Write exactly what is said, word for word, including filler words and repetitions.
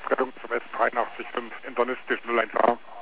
Verkehrsrettung zum S dreiundachtzig fünf internistisch null eins A.